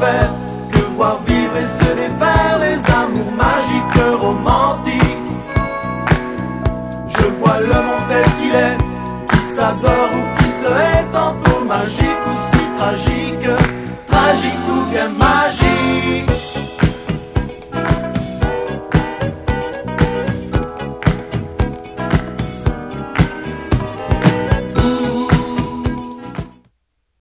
faire que voir vivre et se défaire les amours magiques romantiques. Je vois le monde tel qu'il est, qui s'adore ou qui se hait tantôt magique.